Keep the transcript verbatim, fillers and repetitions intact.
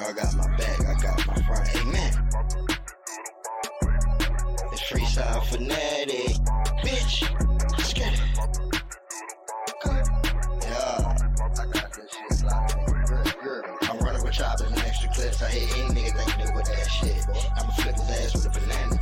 God got my back, I got my front. Amen. It's freestyle fanatic, bitch. Let's get it. Yeah, I got this shit locked in. I'm running with choppers and extra clips. I hate any nigga thinking they with that shit. I'ma flip his ass with a banana.